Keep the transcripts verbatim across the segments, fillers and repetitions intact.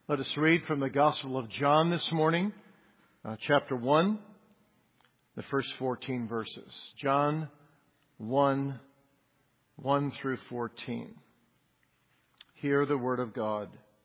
Let us read from the Gospel of John this morning, uh, chapter one, the first fourteen verses. John one, one through fourteen. Hear the word of God.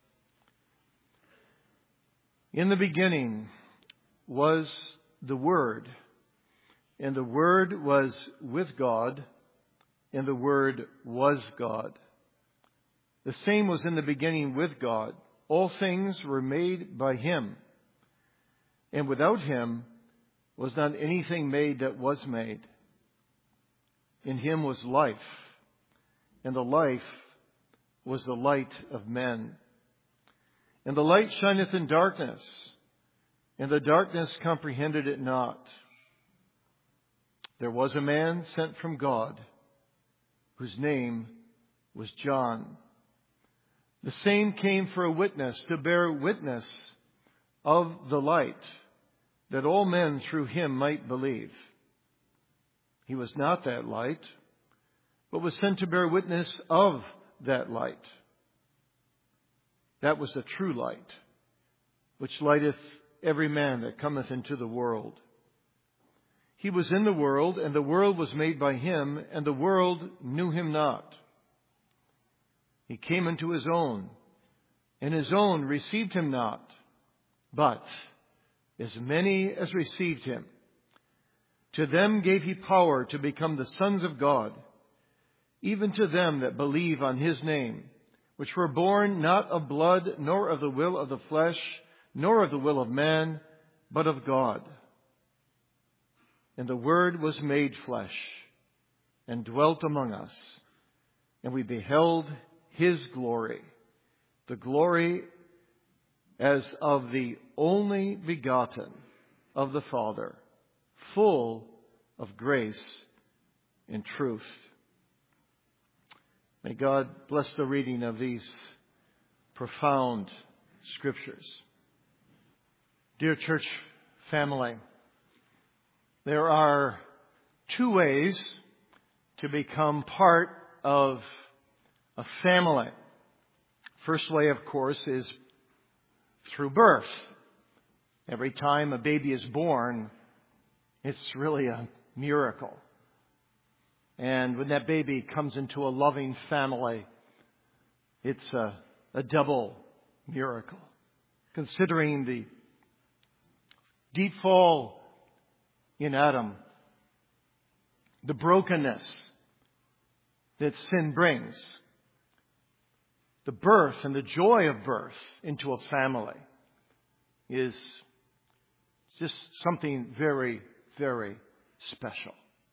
In the beginning was the Word, and the Word was with God, and the Word was God. The same was in the beginning with God. All things were made by Him, and without Him was not anything made that was made. In Him was life, and the life was the light of men. And the light shineth in darkness, and the darkness comprehended it not. There was a man sent from God, whose name was John. The same came for a witness, to bear witness of the light, that all men through him might believe. He was not that light, but was sent to bear witness of that light. That was the true light, which lighteth every man that cometh into the world. He was in the world, and the world was made by him, and the world knew him not. He came unto his own, and his own received him not. But as many as received him, to them gave he power to become the sons of God, even to them that believe on his name, which were born not of blood, nor of the will of the flesh, nor of the will of man, but of God. And the Word was made flesh, and dwelt among us, and we beheld His glory, the glory as of the only begotten of the Father, full of grace and truth. May God bless the reading of these profound scriptures. Dear church family, there are two ways to become part of a family. First way, of course, is through birth. Every time a baby is born, it's really a miracle. And when that baby comes into a loving family, it's a, a double miracle. Considering the deep fall in Adam, the brokenness that sin brings, the birth and the joy of birth into a family is just something very, very special.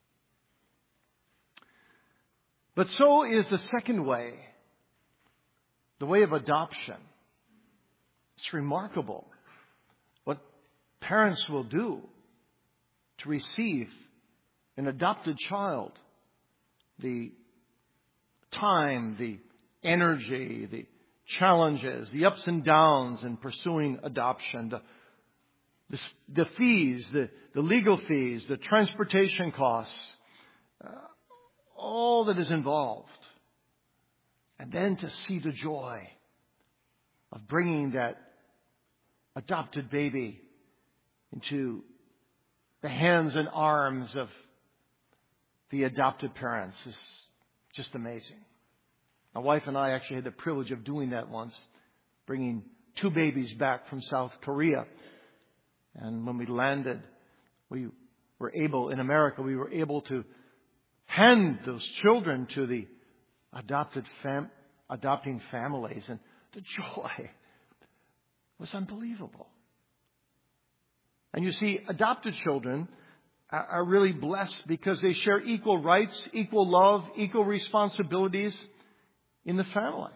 But so is the second way, the way of adoption. It's remarkable what parents will do to receive an adopted child. The time, the energy, the challenges, the ups and downs in pursuing adoption, the, the, the fees, the, the legal fees, the transportation costs, uh, all that is involved. And then to see the joy of bringing that adopted baby into the hands and arms of the adopted parents is just amazing. My wife and I actually had the privilege of doing that once, bringing two babies back from South Korea. And when we landed, we were able, in America, we were able to hand those children to the adopted fam- adopting families. And the joy was unbelievable. And you see, adopted children are, are really blessed because they share equal rights, equal love, equal responsibilities in the family.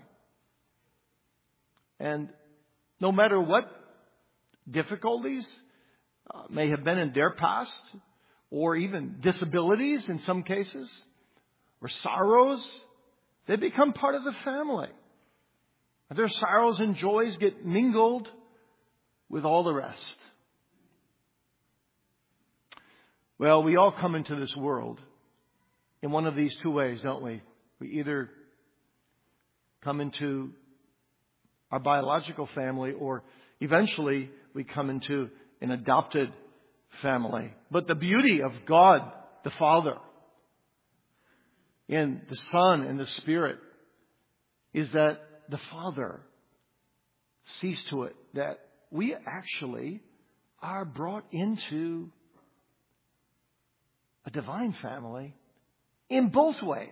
And no matter what difficulties uh, may have been in their past, or even disabilities in some cases, or sorrows, they become part of the family. And their sorrows and joys get mingled with all the rest. Well, we all come into this world in one of these two ways, don't we? We either come into our biological family, or eventually we come into an adopted family. But the beauty of God, the Father, in the Son and the Spirit, is that the Father sees to it that we actually are brought into a divine family in both ways.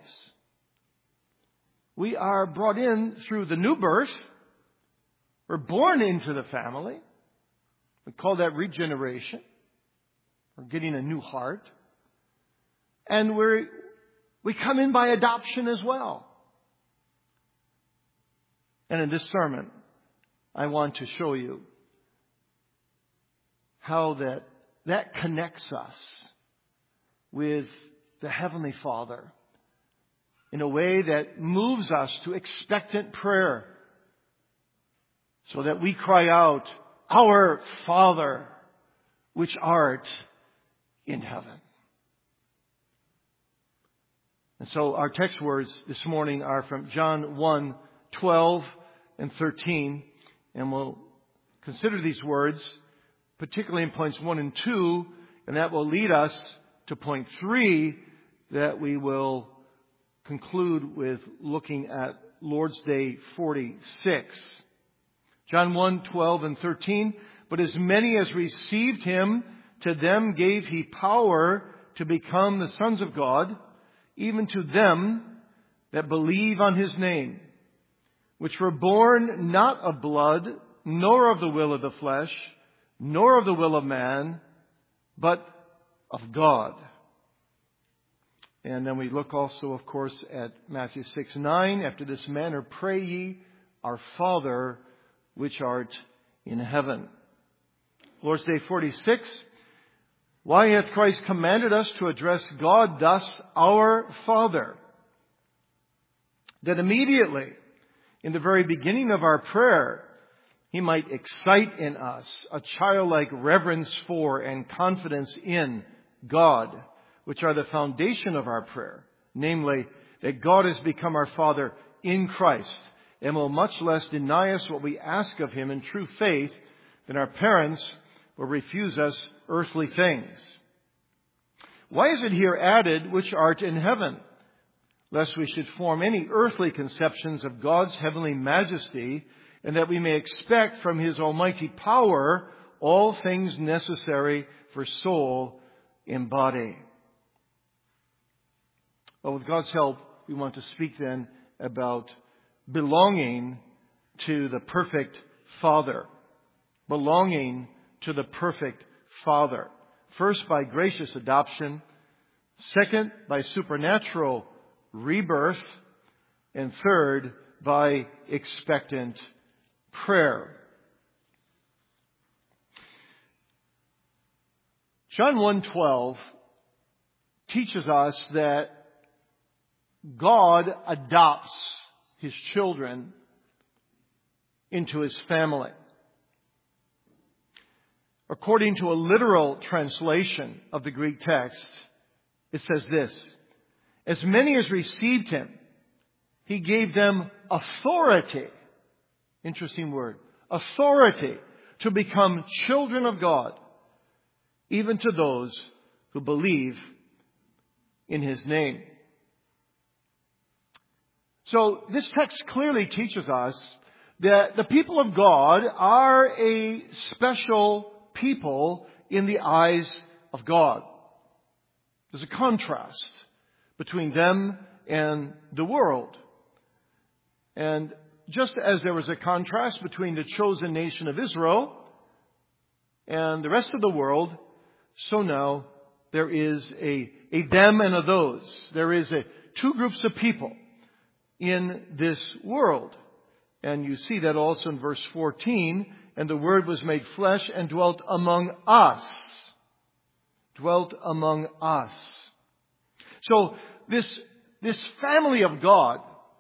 We are brought in through the new birth. We're born into the family. We call that regeneration. We're getting a new heart. And we're, we come in by adoption as well. And in this sermon, I want to show you how that, that connects us with the Heavenly Father in a way that moves us to expectant prayer, so that we cry out, "Our Father, which art in heaven." And so our text words this morning are from John one, twelve and thirteen. And we'll consider these words, particularly in points one and two, and that will lead us to point three, that we will conclude with looking at Lord's Day forty-six. John one, twelve and thirteen. But as many as received him, to them gave he power to become the sons of God, even to them that believe on his name, which were born not of blood, nor of the will of the flesh, nor of the will of man, but of God. And then we look also, of course, at Matthew six, nine. After this manner pray ye, Our Father, which art in heaven. Lord's Day forty-six. Why hath Christ commanded us to address God thus, Our Father? That immediately, in the very beginning of our prayer, he might excite in us a childlike reverence for and confidence in God, which are the foundation of our prayer. Namely, that God has become our Father in Christ, and will much less deny us what we ask of him in true faith than our parents will refuse us earthly things. Why is it here added, which art in heaven? Lest we should form any earthly conceptions of God's heavenly majesty, and that we may expect from his almighty power all things necessary for soul and body. Well, with God's help, we want to speak then about belonging to the perfect Father. Belonging to the perfect Father. First, by gracious adoption. Second, by supernatural rebirth. And third, by expectant prayer. John one twelve teaches us that God adopts his children into his family. According to a literal translation of the Greek text, it says this: as many as received him, he gave them authority. Interesting word. Authority to become children of God, even to those who believe in his name. So this text clearly teaches us that the people of God are a special people in the eyes of God. There's a contrast between them and the world. And just as there was a contrast between the chosen nation of Israel and the rest of the world, so now there is a, a them and a those. There is a two groups of people in this world. And you see that also in verse fourteen. And the Word was made flesh and dwelt among us. Dwelt among us. So this, this family of God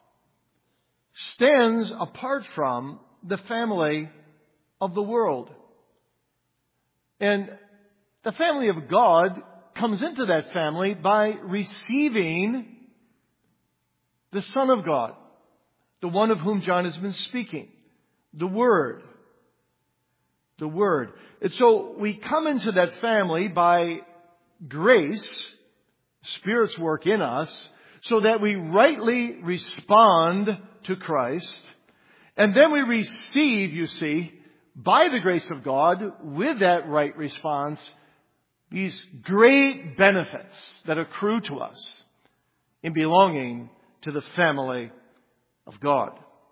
stands apart from the family of the world. And the family of God comes into that family by receiving the Son of God, the one of whom John has been speaking. The Word. The Word. And so we come into that family by grace, Spirit's work in us, so that we rightly respond to Christ. And then we receive, you see, by the grace of God, with that right response, these great benefits that accrue to us in belonging to the family of God.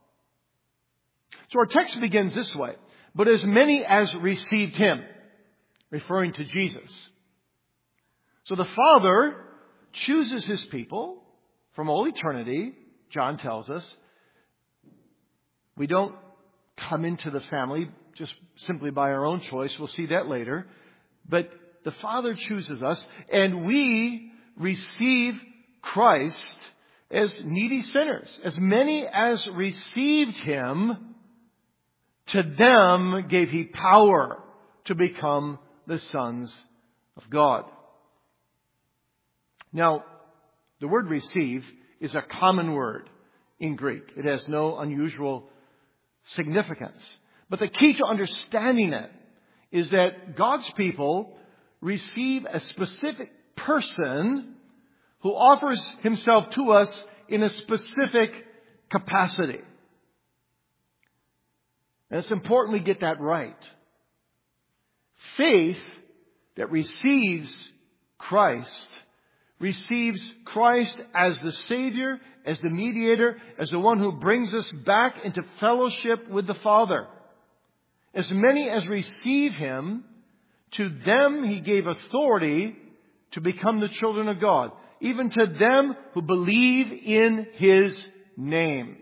So our text begins this way. But as many as received Him, referring to Jesus. So the Father chooses His people from all eternity, John tells us. We don't come into the family just simply by our own choice. We'll see that later. But the Father chooses us, and we receive Christ as needy sinners. As many as received Him, to them gave He power to become the sons of God. Now, the word receive is a common word in Greek. It has no unusual significance. But the key to understanding it is that God's people receive a specific person who offers himself to us in a specific capacity. And it's important we get that right. Faith that receives Christ receives Christ as the Savior, as the mediator, as the one who brings us back into fellowship with the Father. As many as receive Him, to them He gave authority to become the children of God, even to them who believe in His name.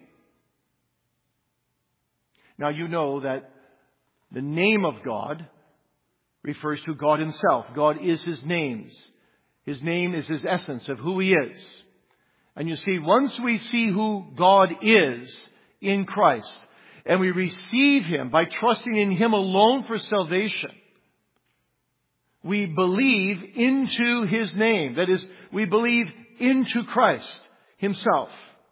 Now you know that the name of God refers to God Himself. God is His names. His name is His essence of who He is. And you see, once we see who God is in Christ, and we receive Him by trusting in Him alone for salvation, we believe into His name. That is, we believe into Christ Himself.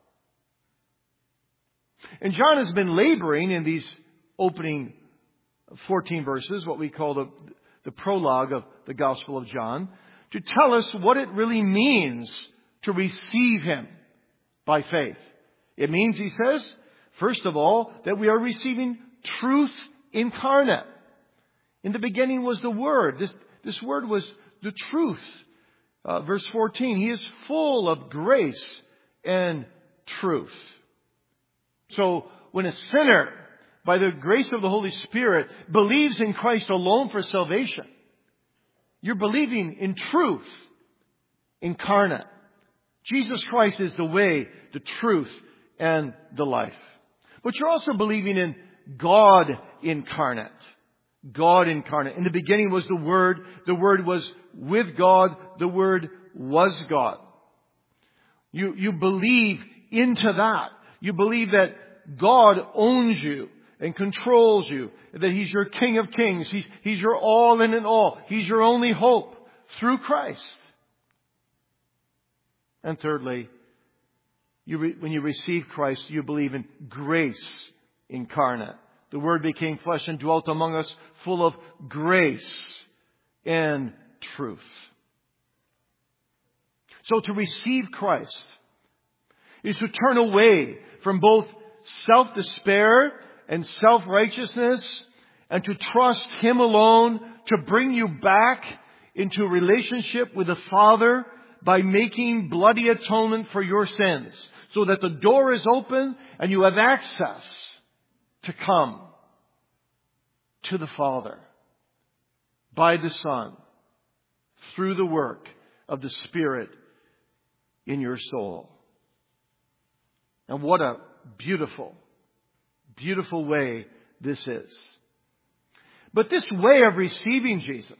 And John has been laboring in these opening fourteen verses, what we call the, the prologue of the Gospel of John, to tell us what it really means to receive Him by faith. It means, he says, first of all, that we are receiving truth incarnate. In the beginning was the Word. This, this Word was the truth. Uh, verse fourteen, He is full of grace and truth. So when a sinner, by the grace of the Holy Spirit, believes in Christ alone for salvation, you're believing in truth incarnate. Jesus Christ is the way, the truth, and the life. But you're also believing in God incarnate. God incarnate. In the beginning was the Word. The Word was with God. The Word was God. You, you believe into that. You believe that God owns you and controls you. That He's your King of Kings. He's, He's your all in and all. He's your only hope through Christ. And thirdly, you re, when you receive Christ, you believe in grace incarnate. The Word became flesh and dwelt among us, full of grace and truth. So to receive Christ is to turn away from both self-despair and self-righteousness and to trust Him alone to bring you back into a relationship with the Father by making bloody atonement for your sins, so that the door is open and you have access to come to the Father by the Son through the work of the Spirit in your soul. And what a beautiful, beautiful way this is. But this way of receiving Jesus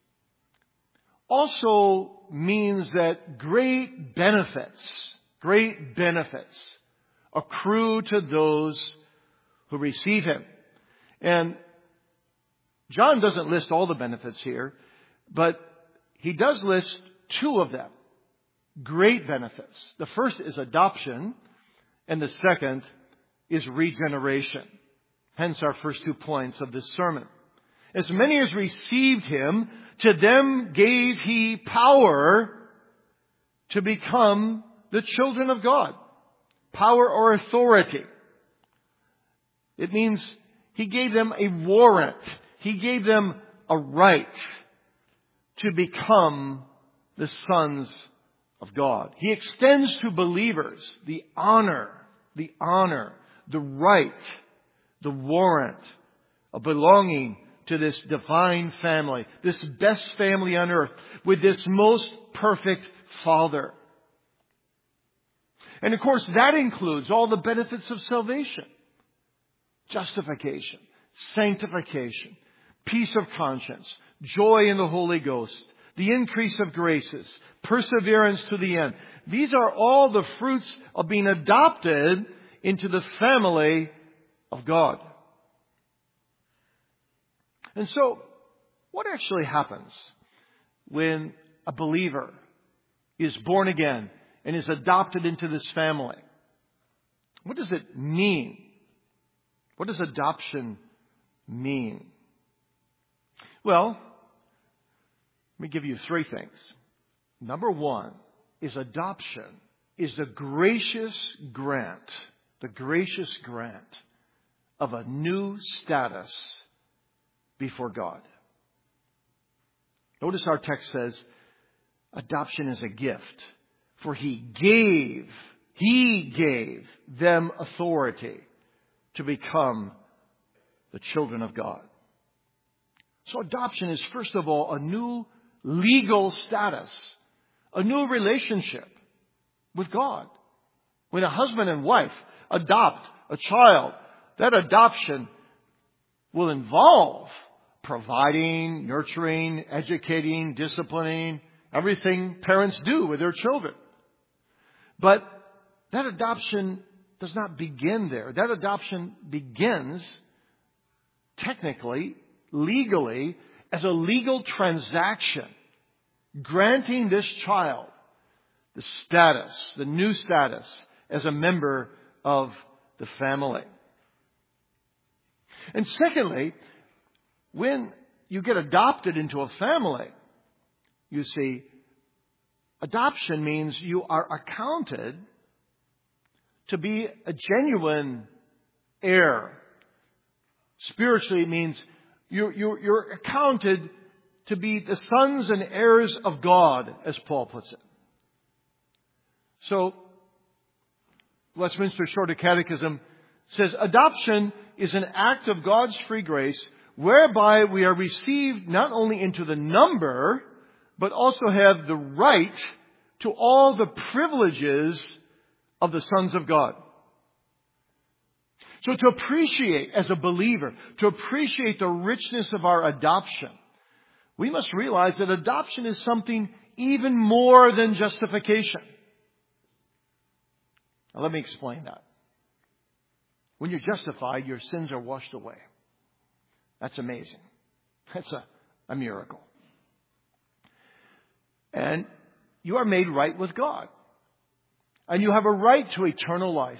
also means that great benefits, great benefits accrue to those who receive Him. And John doesn't list all the benefits here, but he does list two of them. Great benefits. The first is adoption, and the second is regeneration. Hence our first two points of this sermon. As many as received Him, to them gave He power to become the children of God. Power or authority. It means He gave them a warrant. He gave them a right to become the sons of God. He extends to believers the honor, the honor, the right, the warrant of belonging to this divine family, this best family on earth, with this most perfect Father. And of course, that includes all the benefits of salvation. Justification, sanctification, peace of conscience, joy in the Holy Ghost, the increase of graces, perseverance to the end. These are all the fruits of being adopted into the family of God. And so, what actually happens when a believer is born again and is adopted into this family? What does it mean? What does adoption mean? Well, let me give you three things. Number one is adoption is the gracious grant, the gracious grant of a new status before God. Notice our text says, adoption is a gift, for He gave, He gave them authority to become the children of God. So adoption is, first of all, a new legal status, a new relationship with God. When a husband and wife adopt a child, that adoption will involve providing, nurturing, educating, disciplining, everything parents do with their children. But that adoption does not begin there. That adoption begins, technically, legally, as a legal transaction, granting this child the status, the new status, as a member of the family. And secondly, when you get adopted into a family, you see, adoption means you are accounted to be a genuine heir. Spiritually, it means you're, you're, you're accounted to be the sons and heirs of God, as Paul puts it. So, Westminster Shorter Catechism says, adoption is an act of God's free grace whereby we are received not only into the number, but also have the right to all the privileges of the sons of God. So to appreciate, as a believer, to appreciate the richness of our adoption, we must realize that adoption is something even more than justification. Now let me explain that. When you're justified, your sins are washed away. That's amazing. That's a, a miracle. And you are made right with God. And you have a right to eternal life.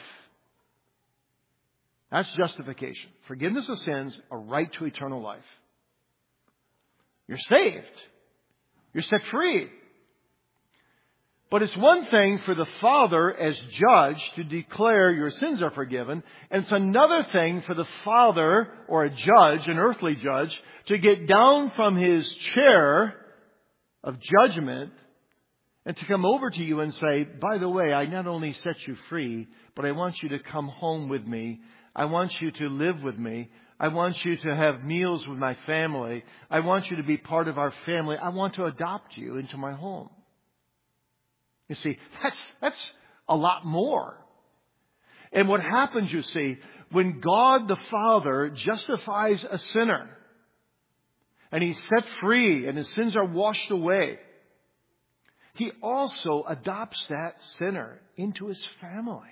That's justification. Forgiveness of sins, a right to eternal life. You're saved. You're set free. But it's one thing for the Father as judge to declare your sins are forgiven. And it's another thing for the Father or a judge, an earthly judge, to get down from his chair of judgment and to come over to you and say, by the way, I not only set you free, but I want you to come home with me. I want you to live with me. I want you to have meals with my family. I want you to be part of our family. I want to adopt you into my home. You see, that's, that's a lot more. And what happens, you see, when God the Father justifies a sinner and He's set free and his sins are washed away, He also adopts that sinner into His family.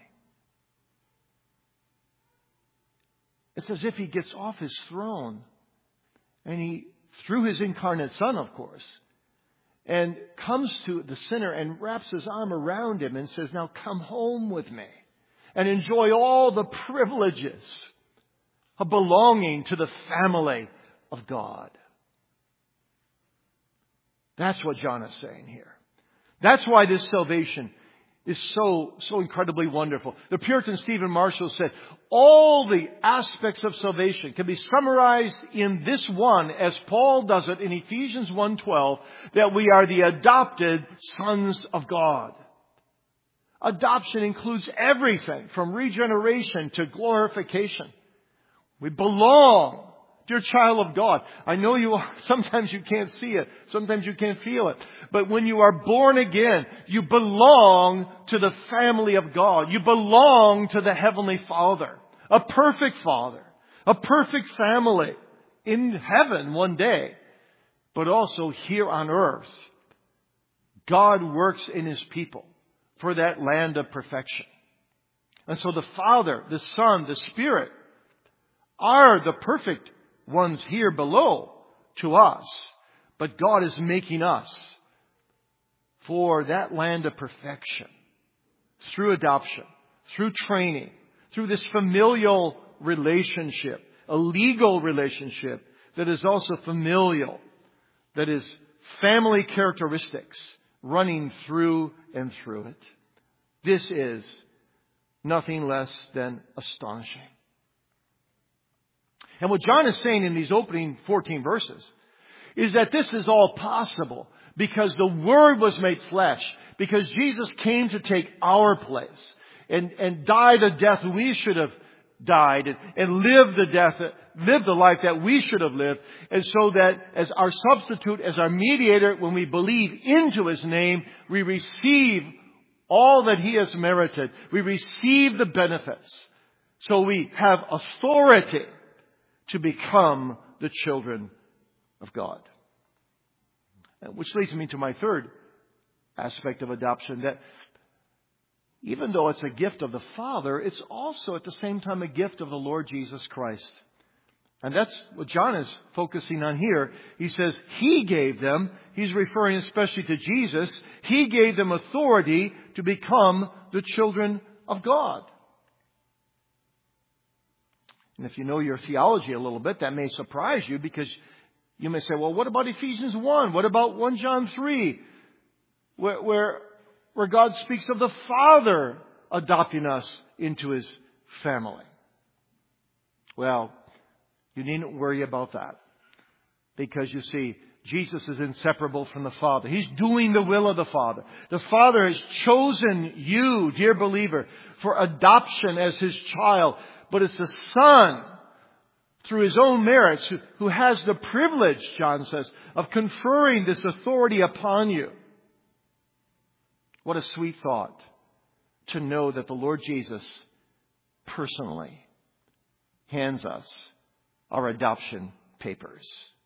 It's as if He gets off His throne and He, through His incarnate Son, of course, and comes to the sinner and wraps His arm around him and says, now come home with me and enjoy all the privileges a belonging to the family of God. That's what John is saying here. That's why this salvation is so, so incredibly wonderful. The Puritan Stephen Marshall said, all the aspects of salvation can be summarized in this one, as Paul does it in Ephesians one twelve, that we are the adopted sons of God. Adoption includes everything from regeneration to glorification. We belong. Dear child of God, I know you are, sometimes you can't see it, sometimes you can't feel it, but when you are born again, you belong to the family of God. You belong to the Heavenly Father, a perfect Father, a perfect family in heaven one day, but also here on earth. God works in His people for that land of perfection. And so the Father, the Son, the Spirit are the perfect ones here below to us. But God is making us for that land of perfection through adoption, through training, through this familial relationship, a legal relationship that is also familial, that is family characteristics running through and through it. This is nothing less than astonishing. And what John is saying in these opening fourteen verses is that this is all possible because the Word was made flesh, because Jesus came to take our place and, and die the death we should have died and, and live the death, live the life that we should have lived. And so that as our substitute, as our mediator, when we believe into His name, we receive all that He has merited. We receive the benefits. So we have authority to become the children of God. Which leads me to my third aspect of adoption, that even though it's a gift of the Father, it's also at the same time a gift of the Lord Jesus Christ. And that's what John is focusing on here. He says He gave them, he's referring especially to Jesus, He gave them authority to become the children of God. And if you know your theology a little bit, that may surprise you, because you may say, well, what about Ephesians one? What about First John three? Where, where, where God speaks of the Father adopting us into His family. Well, you needn't worry about that. Because you see, Jesus is inseparable from the Father. He's doing the will of the Father. The Father has chosen you, dear believer, for adoption as His child. But it's the Son, through His own merits, who, who has the privilege, John says, of conferring this authority upon you. What a sweet thought to know that the Lord Jesus personally hands us our adoption papers.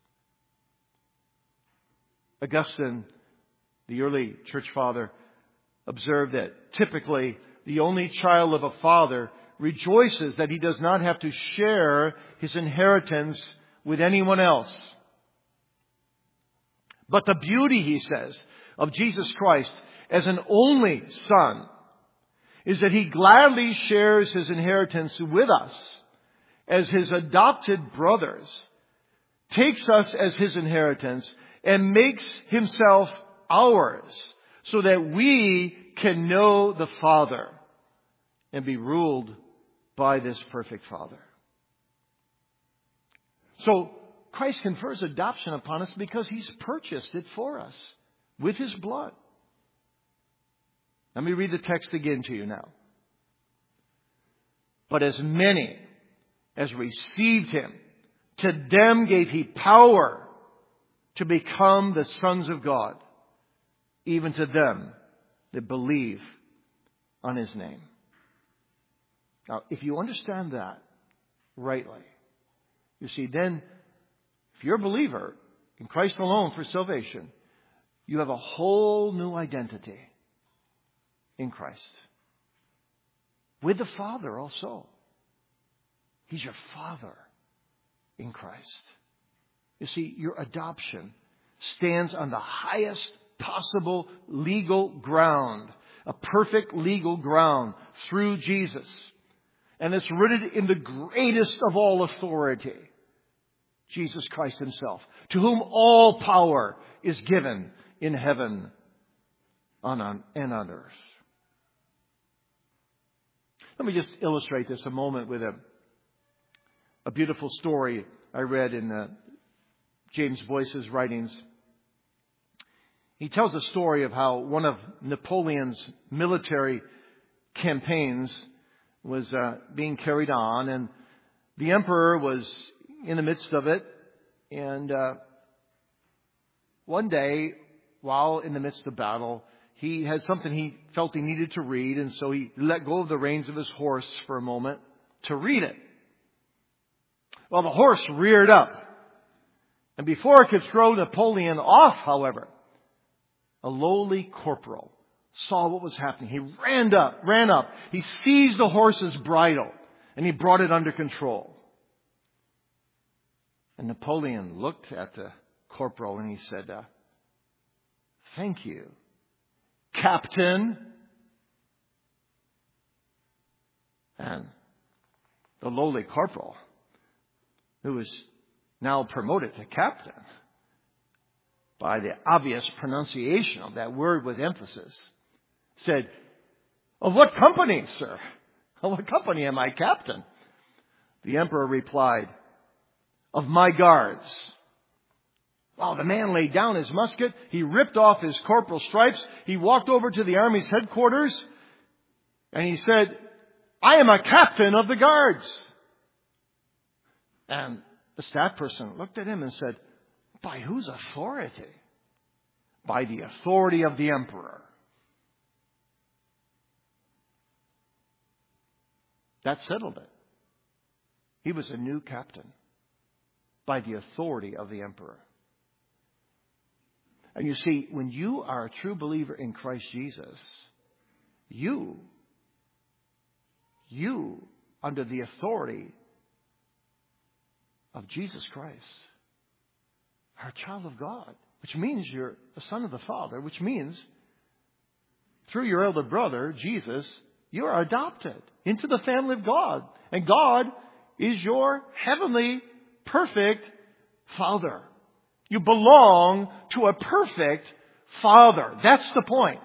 Augustine, the early church father, observed that typically the only child of a father rejoices that he does not have to share his inheritance with anyone else. But the beauty, he says, of Jesus Christ as an only Son is that He gladly shares His inheritance with us as His adopted brothers, takes us as His inheritance, and makes Himself ours so that we can know the Father and be ruled by this perfect Father. So Christ confers adoption upon us because He's purchased it for us with His blood. Let me read the text again to you now. But as many as received Him, to them gave He power to become the sons of God, even to them that believe on His name. Now, if you understand that rightly, you see, then if you're a believer in Christ alone for salvation, you have a whole new identity in Christ. With the Father also. He's your Father in Christ. You see, your adoption stands on the highest possible legal ground, a perfect legal ground through Jesus. And it's rooted in the greatest of all authority, Jesus Christ himself, to whom all power is given in heaven and on earth. Let me just illustrate this a moment with a, a beautiful story I read in uh, James Boyce's writings. He tells a story of how one of Napoleon's military campaigns was uh, being carried on, and the emperor was in the midst of it. And uh, one day, while in the midst of battle, he had something he felt he needed to read, and so he let go of the reins of his horse for a moment to read it. Well, the horse reared up, and before it could throw Napoleon off, however, a lowly corporal saw what was happening. He ran up, ran up. He seized the horse's bridle, and he brought it under control. And Napoleon looked at the corporal and he said, uh, "Thank you, Captain." And the lowly corporal, who was now promoted to captain by the obvious pronunciation of that word with emphasis, said, "Of what company, sir? Of what company am I captain?" The emperor replied, "Of my guards." Well, the man laid down his musket. He ripped off his corporal's stripes. He walked over to the army's headquarters and he said, "I am a captain of the guards." And the staff person looked at him and said, "By whose authority?" "By the authority of the emperor." That settled it. He was a new captain by the authority of the emperor. And you see, when you are a true believer in Christ Jesus, you, you, under the authority of Jesus Christ, are a child of God, which means you're a son of the Father, which means through your elder brother, Jesus, you are adopted into the family of God. And God is your heavenly, perfect Father. You belong to a perfect Father. That's the point.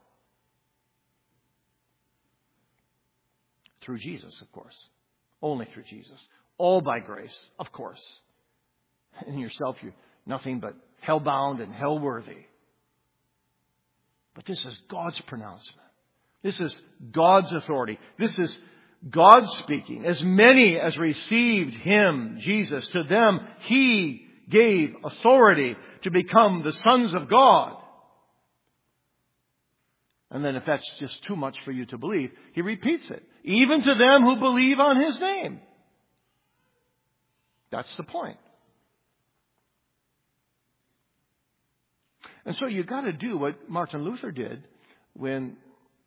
Through Jesus, of course. Only through Jesus. All by grace, of course. In yourself, you're nothing but hell-bound and hell-worthy. But this is God's pronouncement. This is God's authority. This is God speaking. As many as received Him, Jesus, to them He gave authority to become the sons of God. And then if that's just too much for you to believe, He repeats it. Even to them who believe on His name. That's the point. And so you've got to do what Martin Luther did when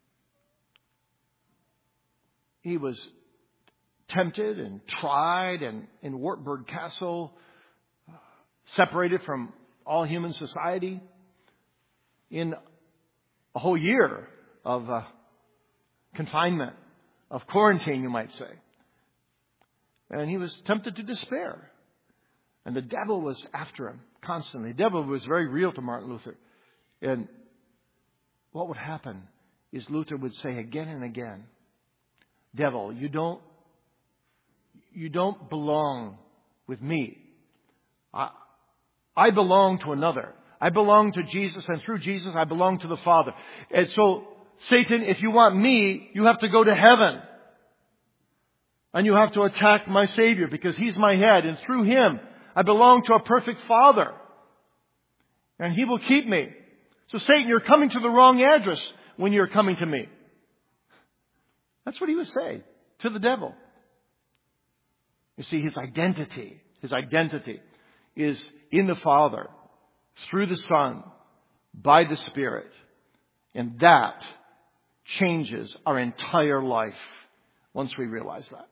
he was tempted and tried and in Wartburg Castle, separated from all human society in a whole year of uh, confinement, of quarantine, you might say. And he was tempted to despair. And the devil was after him constantly. The devil was very real to Martin Luther. And what would happen is Luther would say again and again, "Devil, you don't, you don't belong with me. I, I belong to another. I belong to Jesus, and through Jesus I belong to the Father. And so, Satan, if you want me, you have to go to heaven. And you have to attack my Savior because He's my head. And through Him, I belong to a perfect Father. And He will keep me. So Satan, you're coming to the wrong address when you're coming to me." That's what he would say to the devil. You see, his identity, his identity is in the Father, through the Son, by the Spirit. And that changes our entire life once we realize that.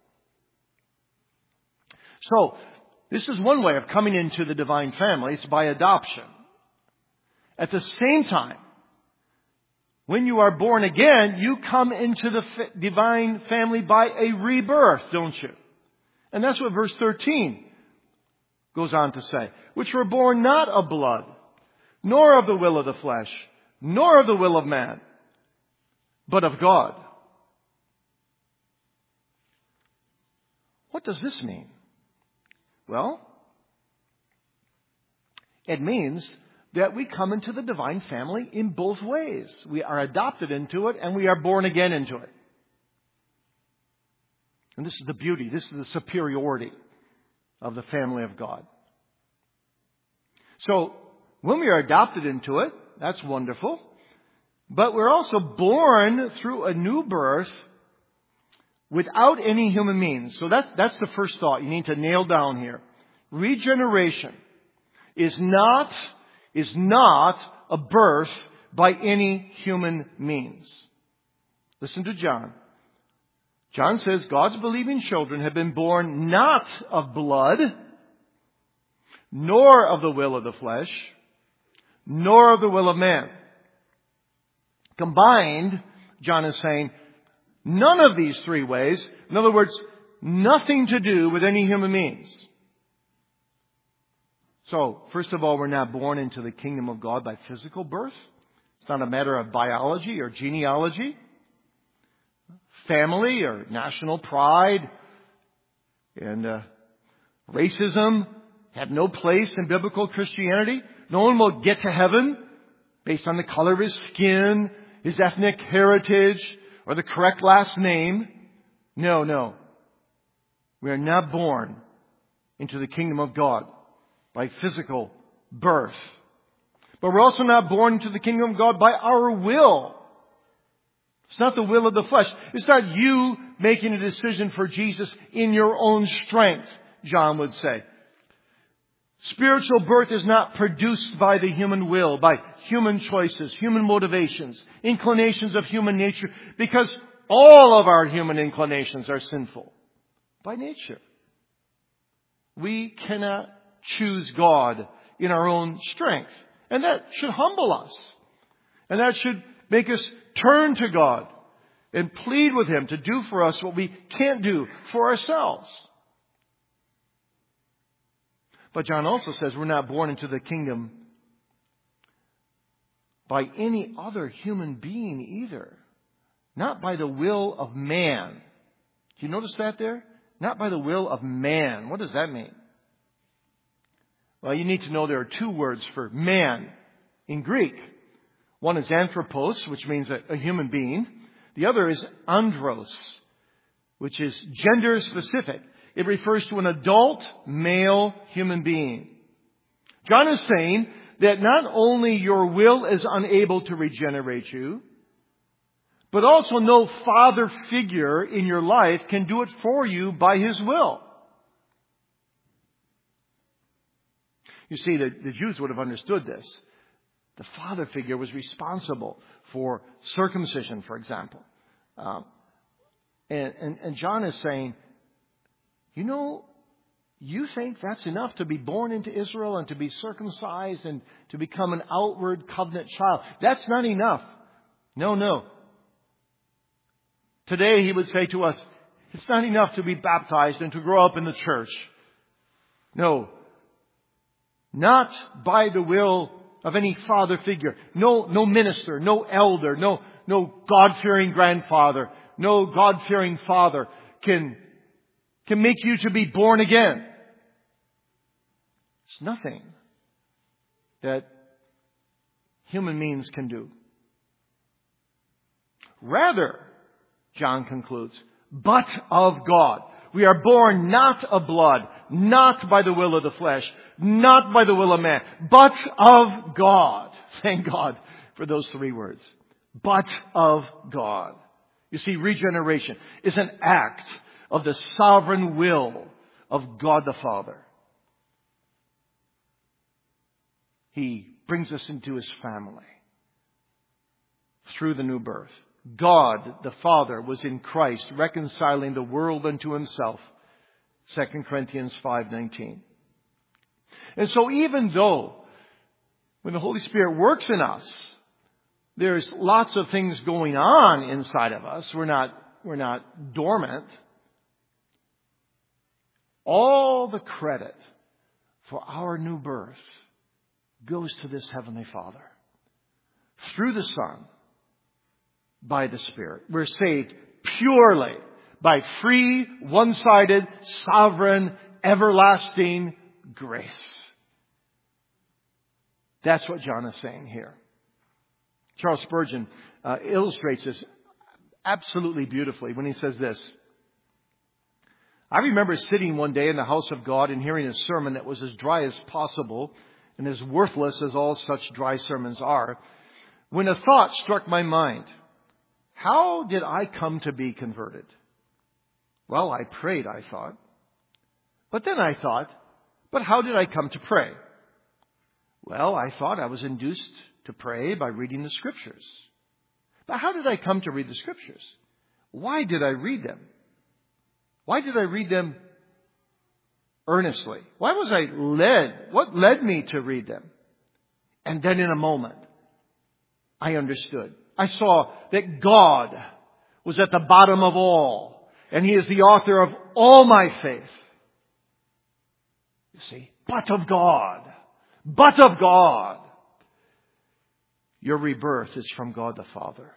So, this is one way of coming into the divine family. It's by adoption. At the same time, when you are born again, you come into the f- divine family by a rebirth, don't you? And that's what verse thirteen goes on to say. Which were born not of blood, nor of the will of the flesh, nor of the will of man, but of God. What does this mean? Well, it means that we come into the divine family in both ways. We are adopted into it and we are born again into it. And this is the beauty, this is the superiority of the family of God. So, when we are adopted into it, that's wonderful. But we're also born through a new birth without any human means. So that's, that's the first thought you need to nail down here. Regeneration is not, is not a birth by any human means. Listen to John. John says, God's believing children have been born not of blood, nor of the will of the flesh, nor of the will of man. Combined, John is saying, none of these three ways, in other words, nothing to do with any human means. So, first of all, we're not born into the kingdom of God by physical birth. It's not a matter of biology or genealogy. Family or national pride and uh, racism have no place in biblical Christianity. No one will get to heaven based on the color of his skin, his ethnic heritage, or the correct last name. No, no. We are not born into the kingdom of God by physical birth. But we're also not born into the kingdom of God by our will. It's not the will of the flesh. It's not you making a decision for Jesus in your own strength, John would say. Spiritual birth is not produced by the human will, by human choices, human motivations, inclinations of human nature, because all of our human inclinations are sinful by nature. We cannot choose God in our own strength. And that should humble us. And that should make us turn to God and plead with Him to do for us what we can't do for ourselves. But John also says we're not born into the kingdom by any other human being either. Not by the will of man. Do you notice that there? Not by the will of man. What does that mean? Well, you need to know there are two words for man in Greek. One is anthropos, which means a, a human being. The other is andros, which is gender specific. It refers to an adult male human being. John is saying that not only your will is unable to regenerate you, but also no father figure in your life can do it for you by His will. You see, the, the Jews would have understood this. The father figure was responsible for circumcision, for example. Um, and, and, and John is saying, you know, you think that's enough to be born into Israel and to be circumcised and to become an outward covenant child? That's not enough. No, no. Today he would say to us, it's not enough to be baptized and to grow up in the church. No. Not by the will of any father figure. No, no minister, no elder, no, no God-fearing grandfather, no God-fearing father can, can make you to be born again. It's nothing that human means can do. Rather, John concludes, but of God. We are born not of blood, not by the will of the flesh, not by the will of man, but of God. Thank God for those three words. But of God. You see, regeneration is an act of the sovereign will of God the Father. He brings us into His family through the new birth. God the Father was in Christ reconciling the world unto Himself. Second Corinthians five nineteen. And so even though when the Holy Spirit works in us, There's lots of things going on inside of us. We're not, we're not dormant. All the credit for our new birth goes to this Heavenly Father. Through the Son, by the Spirit. We're saved purely by free, one-sided, sovereign, everlasting grace. That's what John is saying here. Charles Spurgeon uh, illustrates this absolutely beautifully when he says this. I remember sitting one day in the house of God and hearing a sermon that was as dry as possible and as worthless as all such dry sermons are, when a thought struck my mind. How did I come to be converted? Well, I prayed, I thought. But then I thought, but how did I come to pray? Well, I thought I was induced to pray by reading the Scriptures. But how did I come to read the Scriptures? Why did I read them? Why did I read them earnestly? Why was I led? What led me to read them? And then in a moment, I understood. I saw that God was at the bottom of all, and He is the author of all my faith. You see, but of God, but of God. Your rebirth is from God the Father.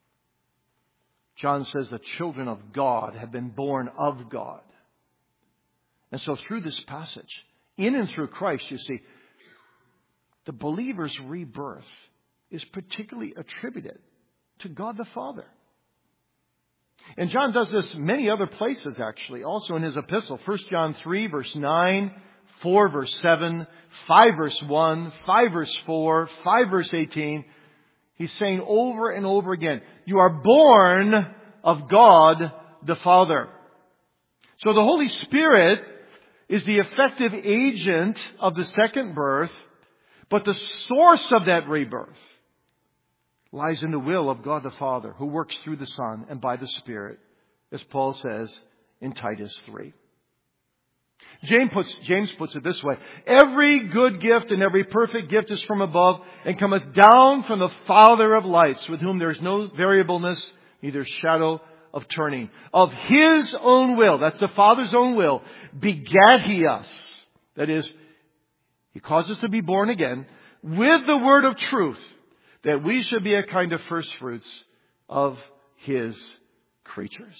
John says the children of God have been born of God. And so through this passage, in and through Christ, you see, the believer's rebirth is particularly attributed to God the Father. And John does this many other places, actually, also in his epistle. First John three, verse nine, four, verse seven, five, verse one, five, verse four, five, verse eighteen. He's saying over and over again, you are born of God the Father. So the Holy Spirit is the effective agent of the second birth, but the source of that rebirth lies in the will of God the Father, who works through the Son and by the Spirit, as Paul says in Titus three. James puts, James puts it this way. Every good gift and every perfect gift is from above and cometh down from the Father of lights, with whom there is no variableness, neither shadow of turning. Of His own will, that's the Father's own will, begat He us. That is, He caused us to be born again with the word of truth, that we should be a kind of first fruits of His creatures.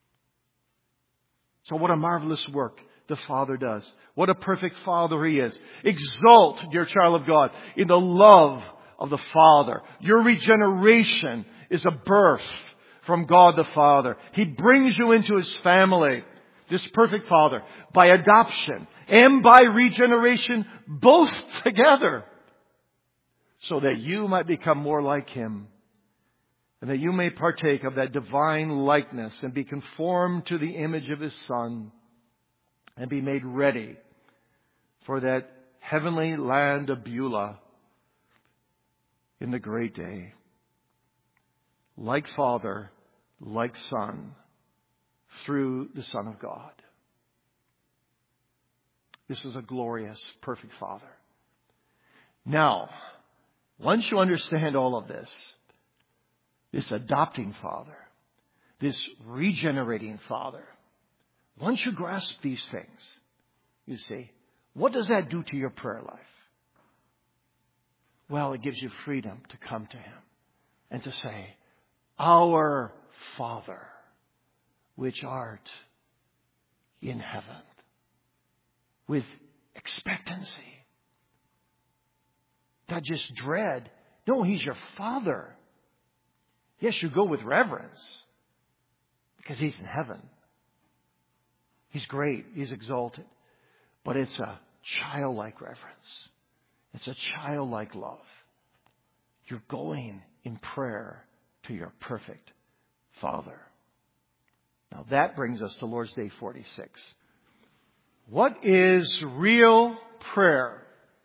So what a marvelous work the Father does. What a perfect Father He is. Exult, dear child of God, in the love of the Father. Your regeneration is a birth from God the Father. He brings you into His family, this perfect Father, by adoption and by regeneration, both together, so that you might become more like Him, and that you may partake of that divine likeness and be conformed to the image of His Son, and be made ready for that heavenly land of Beulah in the great day. Like Father, like Son, through the Son of God. This is a glorious, perfect Father. Now, once you understand all of this, this adopting Father, this regenerating Father, once you grasp these things, you see, what does that do to your prayer life? Well, it gives you freedom to come to Him and to say, Our Father, which art in heaven, with expectancy. Not just dread. No, He's your Father. Yes, you go with reverence because He's in heaven. He's great. He's exalted. But it's a childlike reverence. It's a childlike love. You're going in prayer to your perfect Father. Now that brings us to Lord's Day forty-six. What is real prayer?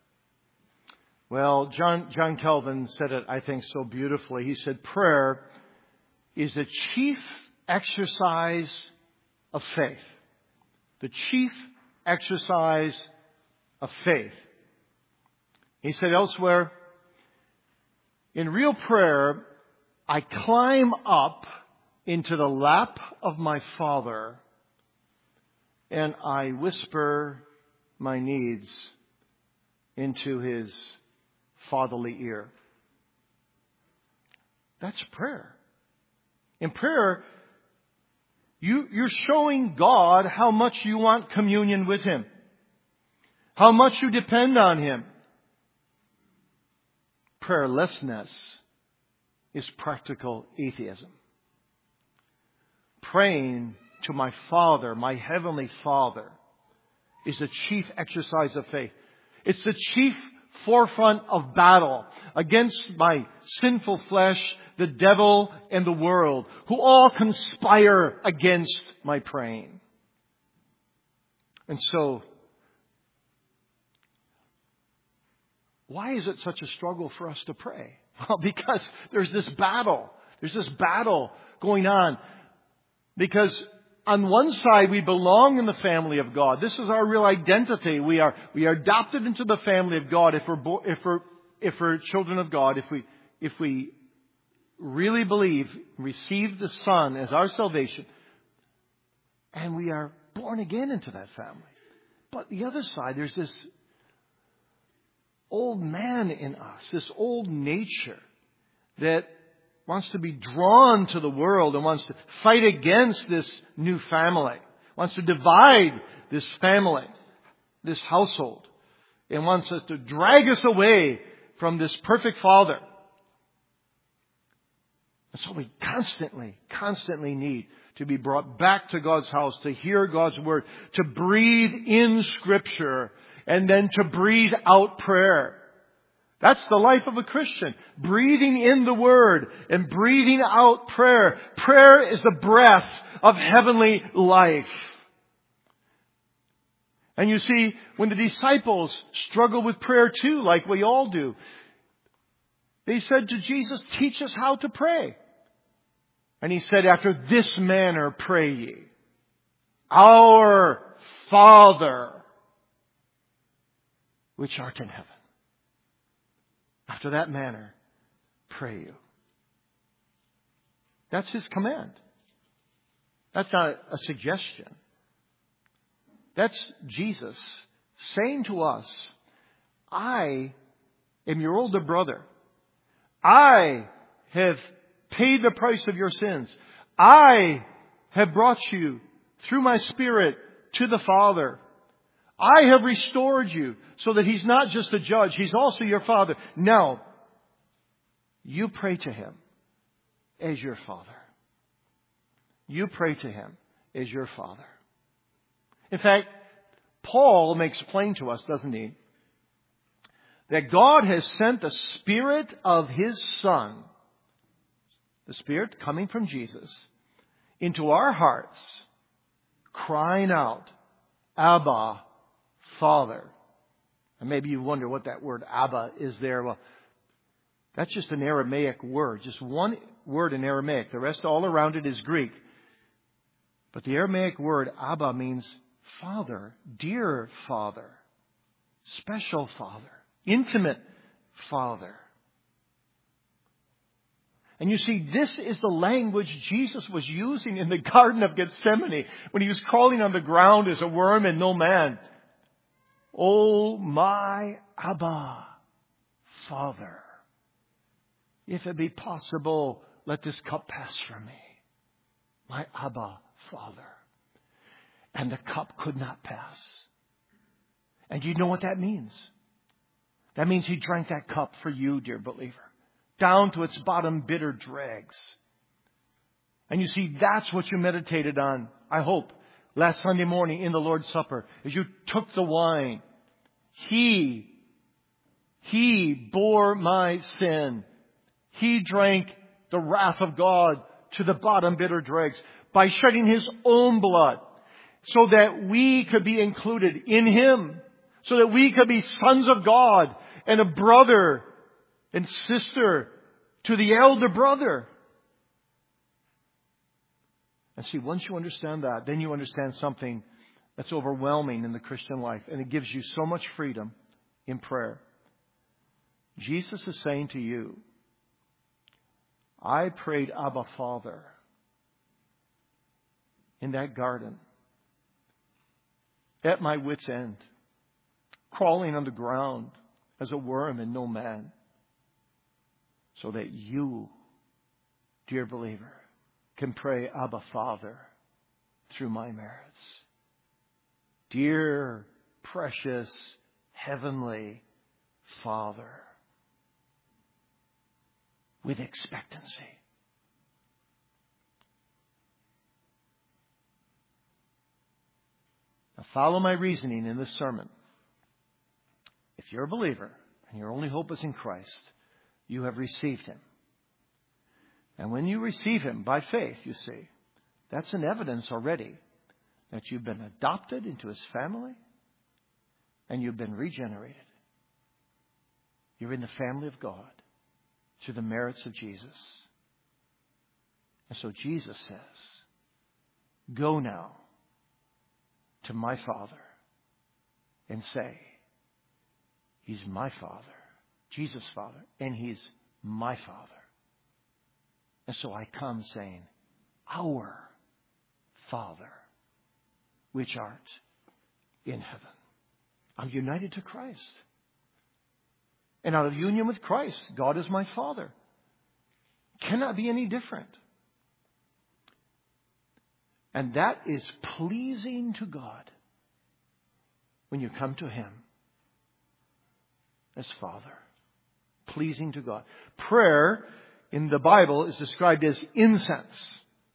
Well, John, John Calvin said it, I think, so beautifully. He said, prayer is the chief exercise of faith. The chief exercise of faith. He said elsewhere, In real prayer, I climb up into the lap of my Father and I whisper my needs into His fatherly ear. That's prayer. In prayer, you, you're showing God how much you want communion with Him. How much you depend on Him. Prayerlessness is practical atheism. Praying to my Father, my Heavenly Father, is the chief exercise of faith. It's the chief forefront of battle against my sinful flesh, the devil, and the world, who all conspire against my praying. And so, why is it such a struggle for us to pray? Well, because there's this battle. There's this battle going on. Because on one side, we belong in the family of God. This is our real identity. We are we are adopted into the family of God if we're bo- if we're if we're children of God. If we if we really believe, receive the Son as our salvation, and we are born again into that family. But the other side, there's this old man in us, this old nature that wants to be drawn to the world and wants to fight against this new family, wants to divide this family, this household, and wants us to drag us away from this perfect Father. And so we constantly, constantly need to be brought back to God's house, to hear God's Word, to breathe in Scripture, and then to breathe out prayer. That's the life of a Christian. Breathing in the Word and breathing out prayer. Prayer is the breath of heavenly life. And you see, when the disciples struggle with prayer too, like we all do, they said to Jesus, "Teach us how to pray." And He said, "After this manner pray ye. Our Father, which art in heaven. After that manner, pray you." That's His command. That's not a suggestion. That's Jesus saying to us, I am your older brother. I have paid the price of your sins. I have brought you through my Spirit to the Father. I have restored you so that He's not just a judge. He's also your Father. Now, you pray to Him as your Father. You pray to Him as your Father. In fact, Paul makes plain to us, doesn't he, that God has sent the Spirit of His Son, the Spirit coming from Jesus, into our hearts, crying out, Abba, Father. And maybe you wonder what that word Abba is there. Well, that's just an Aramaic word. Just one word in Aramaic. The rest all around it is Greek. But the Aramaic word Abba means Father, dear Father, special Father, intimate Father. And you see, this is the language Jesus was using in the Garden of Gethsemane when He was crawling on the ground as a worm and no man. Oh, my Abba, Father, if it be possible, let this cup pass from me. My Abba, Father. And the cup could not pass. And you know what that means? That means He drank that cup for you, dear believer, down to its bottom bitter dregs. And you see, that's what you meditated on, I hope, last Sunday morning in the Lord's Supper, as you took the wine. He, He bore my sin. He drank the wrath of God to the bottom bitter dregs by shedding His own blood so that we could be included in Him, so that we could be sons of God and a brother and sister to the elder brother. And see, once you understand that, then you understand something that's overwhelming in the Christian life. And it gives you so much freedom in prayer. Jesus is saying to you, I prayed, Abba, Father, in that garden, at my wit's end, crawling on the ground as a worm and no man, so that you, dear believer, can pray, Abba, Father, through my merits. Dear, precious, heavenly Father, with expectancy. Now follow my reasoning in this sermon. If you're a believer and your only hope is in Christ, you have received Him. And when you receive Him by faith, you see, that's an evidence already that you've been adopted into His family and you've been regenerated. You're in the family of God through the merits of Jesus. And so Jesus says, go now to my Father and say, He's my Father, Jesus' Father, and He's my Father. And so I come saying, our Father, which art in heaven. I'm united to Christ. And out of union with Christ, God is my Father. Cannot be any different. And that is pleasing to God when you come to Him as Father. Pleasing to God. Prayer in the Bible is described as incense.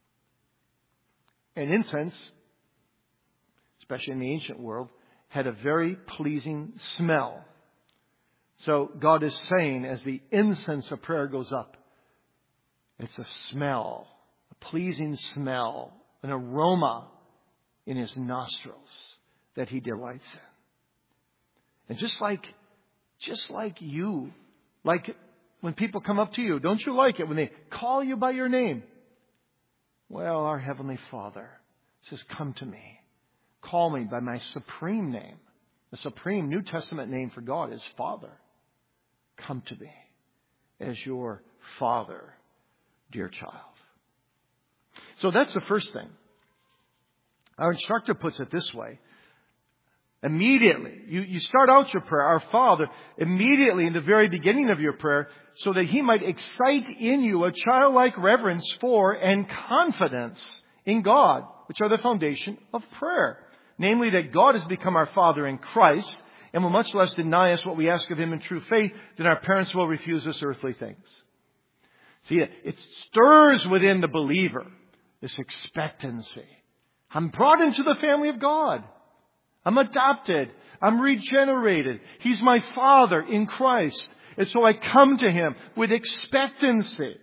And incense, especially in the ancient world, had a very pleasing smell. So God is saying, as the incense of prayer goes up, it's a smell, a pleasing smell, an aroma in His nostrils that He delights in. And just like, just like you, like when people come up to you, don't you like it when they call you by your name? Well, our Heavenly Father says, come to me. Call me by my supreme name. The supreme New Testament name for God is Father. Come to me as your Father, dear child. So that's the first thing. Our instructor puts it this way. Immediately, you, you start out your prayer, our Father, immediately in the very beginning of your prayer, so that He might excite in you a childlike reverence for and confidence in God, which are the foundation of prayer. Namely, that God has become our Father in Christ, and will much less deny us what we ask of Him in true faith than our parents will refuse us earthly things. See, it stirs within the believer this expectancy. I'm brought into the family of God. I'm adopted. I'm regenerated. He's my Father in Christ. And so I come to Him with expectancy.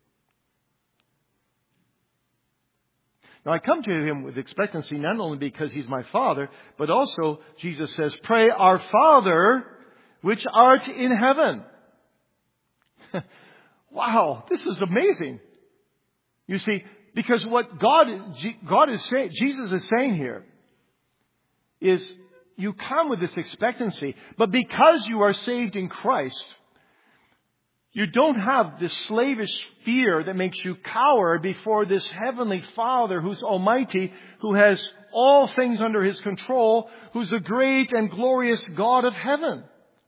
Now I come to Him with expectancy not only because He's my Father, but also Jesus says, pray our Father which art in heaven. Wow, this is amazing. You see, because what God, God is saying, Jesus is saying here, is you come with this expectancy, but because you are saved in Christ, you don't have this slavish fear that makes you cower before this heavenly Father who's almighty, who has all things under His control, who's the great and glorious God of heaven.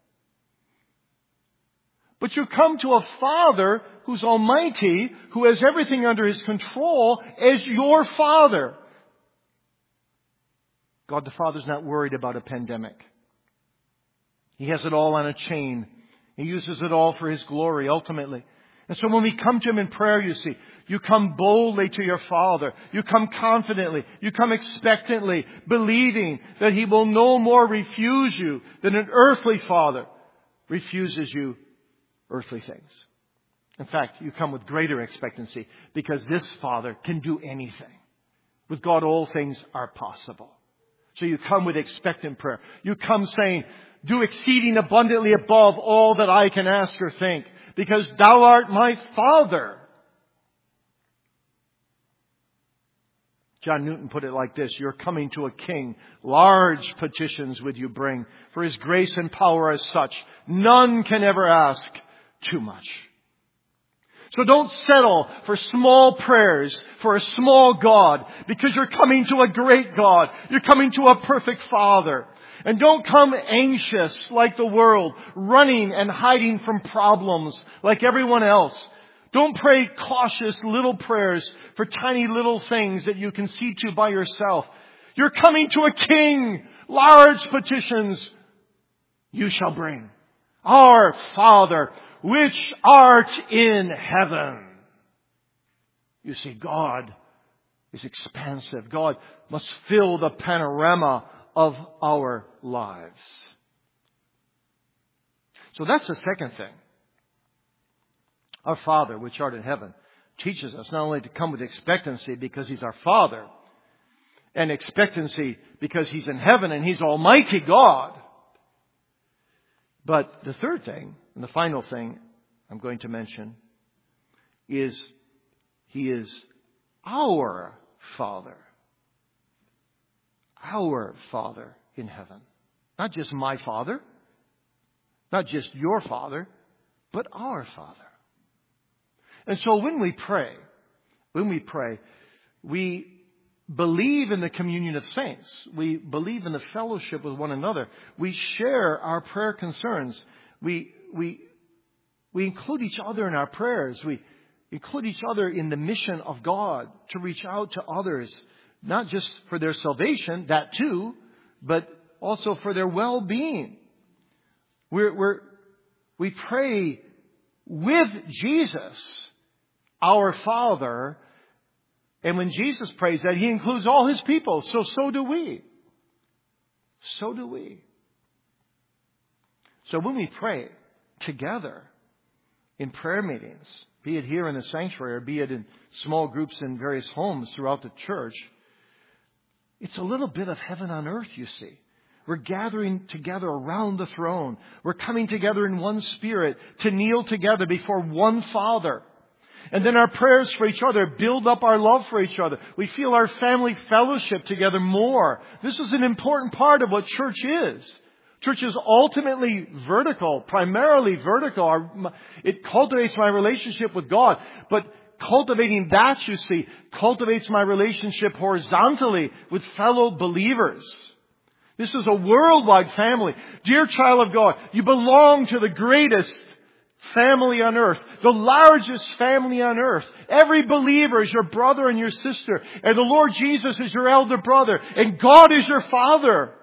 But you come to a Father who's almighty, who has everything under His control as your Father. God the Father's not worried about a pandemic. He has it all on a chain. He uses it all for His glory, ultimately. And so when we come to Him in prayer, you see, you come boldly to your Father. You come confidently. You come expectantly, believing that He will no more refuse you than an earthly father refuses you earthly things. In fact, you come with greater expectancy because this Father can do anything. With God, all things are possible. So you come with expectant prayer. You come saying, do exceeding abundantly above all that I can ask or think, because Thou art my Father. John Newton put it like this: you're coming to a king, large petitions would you bring, for His grace and power as such, none can ever ask too much. So don't settle for small prayers for a small God, because you're coming to a great God. You're coming to a perfect Father. And don't come anxious like the world, running and hiding from problems like everyone else. Don't pray cautious little prayers for tiny little things that you can see to by yourself. You're coming to a King. Large petitions you shall bring. Our Father, which art in heaven. You see, God is expansive. God must fill the panorama of our lives. So that's the second thing. Our Father, which art in heaven, teaches us not only to come with expectancy because He's our Father, and expectancy because He's in heaven and He's Almighty God. But the third thing, and the final thing I'm going to mention, is He is our Father. Our Father in heaven. Not just my Father, not just your Father, but our Father. And so when we pray, when we pray, we believe in the communion of saints. We believe in the fellowship with one another. We share our prayer concerns. We, we, we include each other in our prayers. We include each other in the mission of God to reach out to others, not just for their salvation, that too, but also for their well-being. We're, we're, we pray with Jesus, our Father. And when Jesus prays that, He includes all His people. So, so do we. So do we. So when we pray together in prayer meetings, be it here in the sanctuary or be it in small groups in various homes throughout the church, it's a little bit of heaven on earth, you see. We're gathering together around the throne. We're coming together in one spirit to kneel together before one Father. And then our prayers for each other build up our love for each other. We feel our family fellowship together more. This is an important part of what church is. Church is ultimately vertical, primarily vertical. It cultivates my relationship with God. But cultivating that, you see, cultivates my relationship horizontally with fellow believers. This is a worldwide family. Dear child of God, you belong to the greatest family on earth, the largest family on earth. Every believer is your brother and your sister, and the Lord Jesus is your elder brother, and God is your Father.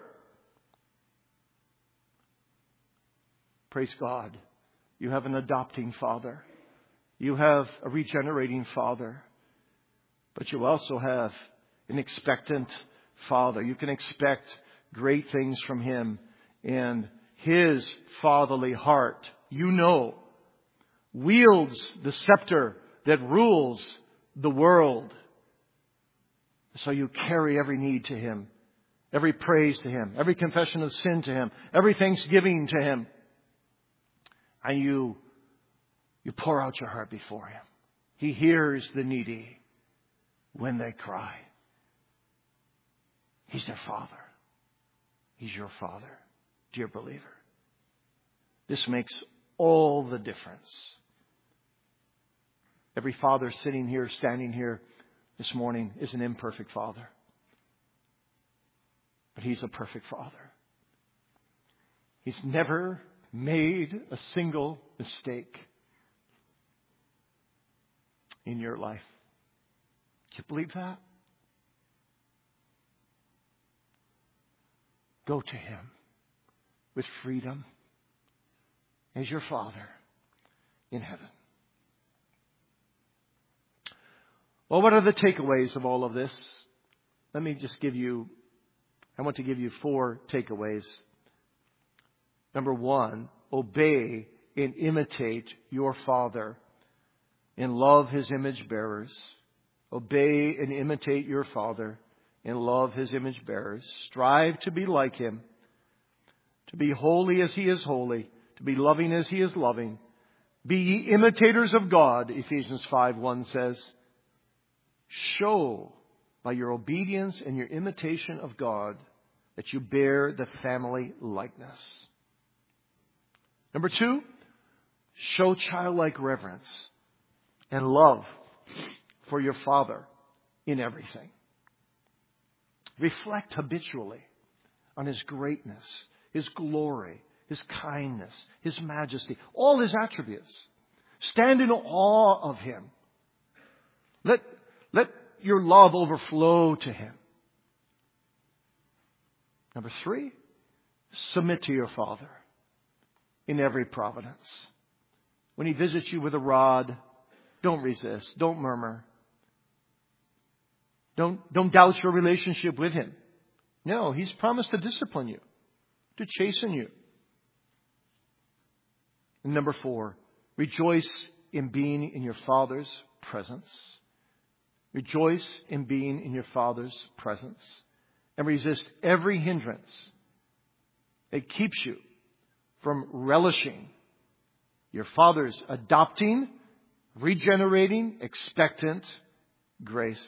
Praise God. You have an adopting Father. You have a regenerating Father. But you also have an expectant Father. You can expect great things from Him, and His fatherly heart, you know, wields the scepter that rules the world. So you carry every need to Him, every praise to Him, every confession of sin to Him, every thanksgiving to Him. And you, you pour out your heart before Him. He hears the needy when they cry. He's their Father. He's your Father, dear believer. This makes all the difference. Every father sitting here, standing here this morning is an imperfect father. But He's a perfect Father. He's never made a single mistake in your life. Do you believe that? Go to Him with freedom as your Father in heaven. Well, what are the takeaways of all of this? Let me just give you, I want to give you four takeaways. Number one, obey and imitate your Father and love His image bearers. Obey and imitate your Father and love His image bearers. Strive to be like Him, to be holy as He is holy, to be loving as He is loving. Be ye imitators of God, Ephesians five one says. Show by your obedience and your imitation of God that you bear the family likeness. Number two, show childlike reverence. and love for your Father in everything. Reflect habitually on His greatness, His glory, His kindness, His majesty, all His attributes. Stand in awe of Him. Let, let your love overflow to Him. Number three, submit to your Father in every providence. When He visits you with a rod, don't resist. Don't murmur. Don't, don't doubt your relationship with Him. No, He's promised to discipline you, to chasten you. And number four, rejoice in being in your Father's presence. Rejoice in being in your Father's presence. And resist every hindrance that keeps you from relishing your Father's adopting, regenerating, expectant grace.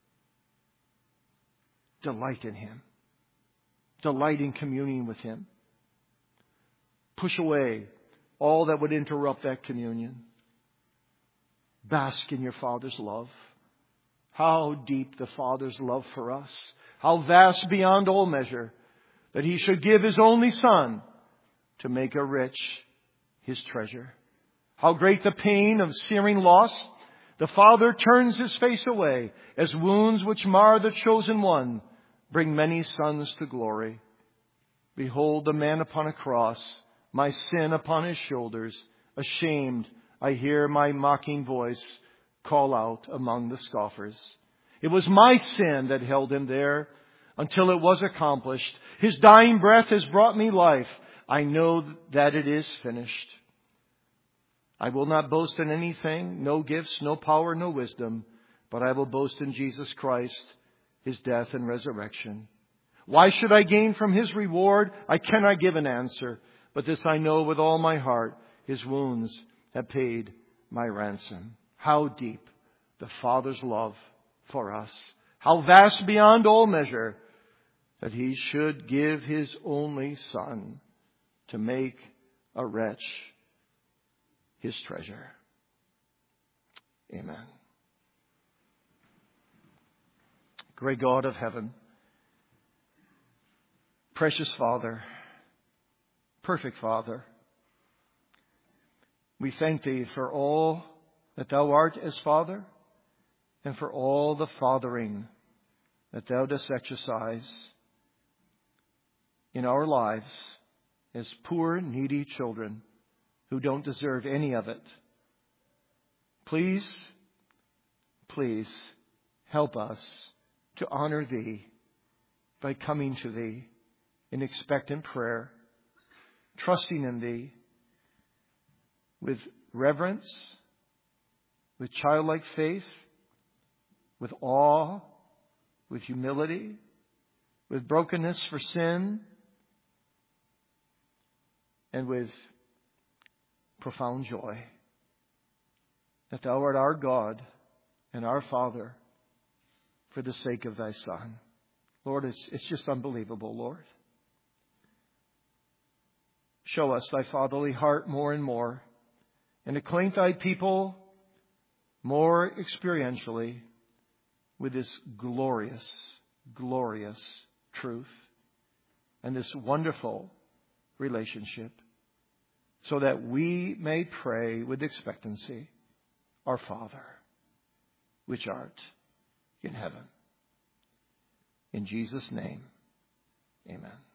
Delight in Him. Delight in communing with Him. Push away all that would interrupt that communion. Bask in your Father's love. How deep the Father's love for us. How vast beyond all measure that He should give His only Son to make a rich His treasure. How great the pain of searing loss. The Father turns His face away as wounds which mar the chosen one bring many sons to glory. Behold the man upon a cross, my sin upon His shoulders. Ashamed, I hear my mocking voice call out among the scoffers. It was my sin that held Him there until it was accomplished. His dying breath has brought me life. I know that it is finished. I will not boast in anything, no gifts, no power, no wisdom, but I will boast in Jesus Christ, His death and resurrection. Why should I gain from His reward? I cannot give an answer, but this I know with all my heart, His wounds have paid my ransom. How deep the Father's love for us. How vast beyond all measure that He should give His only Son to make a wretch His treasure. Amen. Great God of heaven, precious Father, perfect Father, we thank Thee for all that Thou art as Father and for all the fathering that Thou dost exercise in our lives as poor, needy children who don't deserve any of it. Please, please help us to honor Thee by coming to Thee in expectant prayer, trusting in Thee with reverence, with childlike faith, with awe, with humility, with brokenness for sin, and with profound joy that Thou art our God and our Father for the sake of Thy Son. Lord, it's, it's just unbelievable, Lord. Show us Thy fatherly heart more and more, and acquaint Thy people more experientially with this glorious, glorious truth and this wonderful relationship, so that we may pray with expectancy, Our Father, which art in heaven. In Jesus' name, amen.